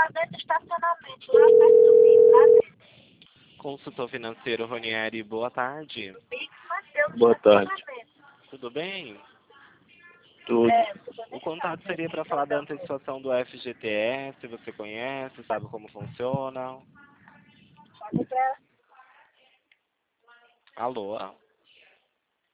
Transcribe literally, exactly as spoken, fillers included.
lá dentro do estacionamento, lá perto do Bix, lá dentro. Consultor financeiro Ronieri, boa tarde. O Bix nasceu no Boa tarde. estacionamento. Tudo bem? Tudo. É, tudo O bem. contato seria para falar da antecipação do F G T S, você conhece, sabe como funciona? Pode pra Alô?